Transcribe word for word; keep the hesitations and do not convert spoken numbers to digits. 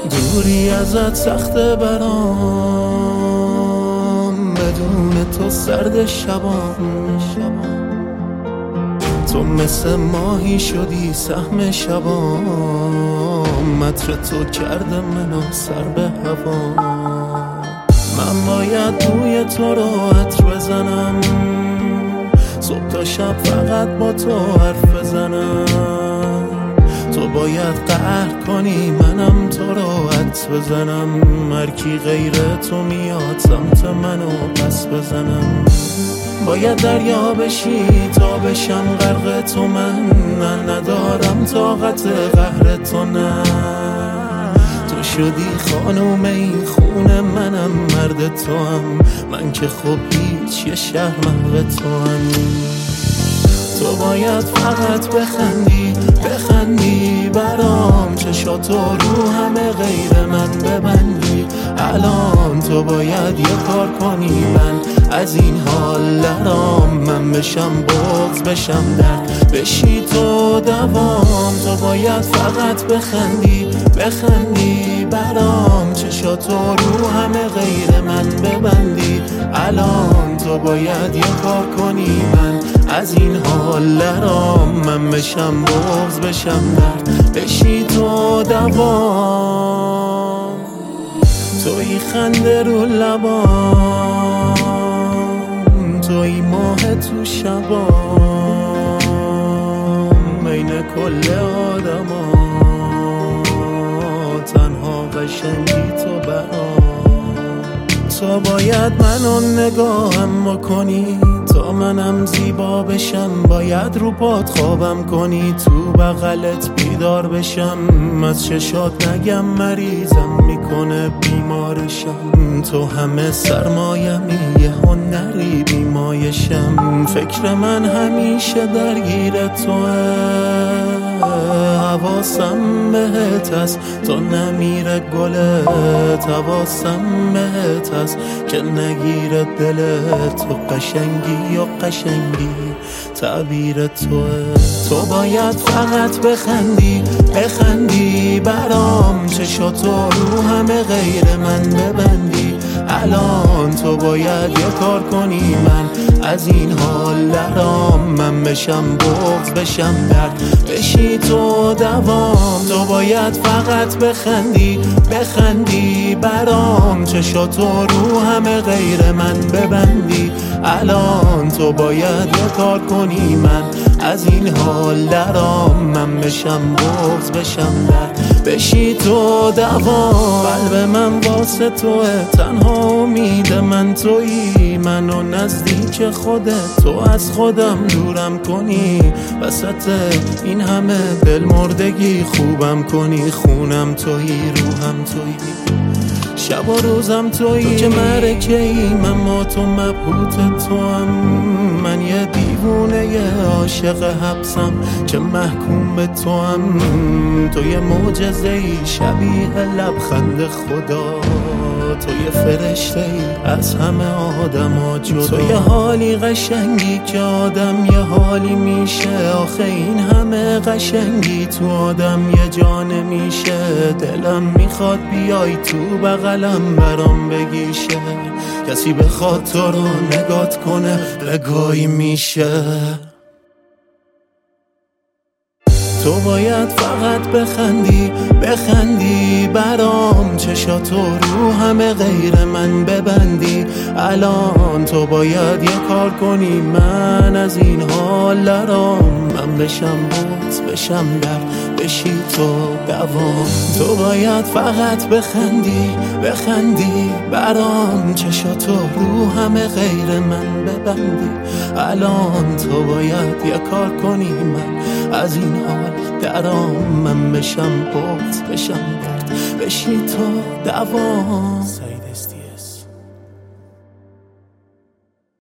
دوری ازت سخته برام، بدون تو سرد شبام. تو مثل ماهی شدی سهم شبام، عطر تو کرده منو سر به هوا. من باید بوی تو رو عطر بزنم، صبح تا شب فقط با تو حرف بزنم. تو باید قهر کنی منم تو رو حدس بزنم، هرکی غیر تو میاد سمت منو پس بزنم. باید دریا بشی تا بشم غرق تو، من من ندارم طاقت قهر تو. نه تو شدی خانوم این خونه، منم مرد تو هم، من که خب هیچ یه شهر محو تو هم. تو باید فقط بخندی بخندی برام، چشاتو رو همه غیر من ببندی. الان تو باید یه کار کنی، من از این حال درام. من بشم بغض بشم درد، بشی تو دوام. تو باید فقط بخندی بخندی برام، چشاتو رو همه غیر من ببندی. الان تو باید یه کار کنی، من از این حال درام. من بشم بغض بشم درد، بشی تو دوام. توی خنده رو لبام، توی ماه تو شبام، بین کل آدما تنها قشنگی تو برام. تو باید منو نگاهم بکنی تا منم زیبا بشم، باید رو پات خوابم کنی تو بغلت بیدار بشم. از چشات نگم مریضم میکنه بیمارشم، تو همه سرمایمی یه هنری بیمایشم. فکر من همیشه درگیر توه، حواسم بهت هست تا نمیره گلت، حواسم بهت هست که نگیره دلت. تو قشنگی یا قشنگی تعبیر توه. تو باید فقط بخندی بخندی برام، چشاتو رو همه غیر من ببندی. الان تو باید یه کار کنی، من از این حال درام. من بشم بغض بشم درد، بشی تو دوام. تو باید فقط بخندی بخندی برام، چشاتو رو همه غیر من ببندی. الان تو باید یه کار کنی، من از این حال درام. من بشم بغض بشم درد، بشی تو دوام. قلب من واسه توه، تنها امید من تویی. منو نزدیک خودت، تو از خودم دورم کنی. وسط این همه دل مردگی خوبم کنی. خونم تویی، روحم تویی، شب و روزم تویی. تو که مرکه‌ای، من ما تو مبهوت تو هم. من یه دیوونه یه عاشق حبسم که محکوم به تو هم. تو یه معجزه‌ای شبیه لبخند خدا، تو یه فرشته‌ای از همه آدم‌ها جدا. تو یه حالی قشنگی که آدم یه حالی میشه. آخه این همه قشنگی تو آدم یه جا نمیشه. دلم میخواد بیای تو بغلم برام بگیشه، کسی بخواد تو رو نگات کنه رگایی میشه. تو باید فقط بخندی بخندی برام، چشاتو رو همه غیر من ببندی. الان تو باید یه کار کنی، من از این حال درام. من بشم بغض بشم درد، بشی تو دوام. تو باید فقط بخندی بخندی برام، چشاتو رو همه غیر من ببندی. الان تو باید یه کار کنی، من از این حال درام. من بشم بغض بشم درد، بشی تو دوام.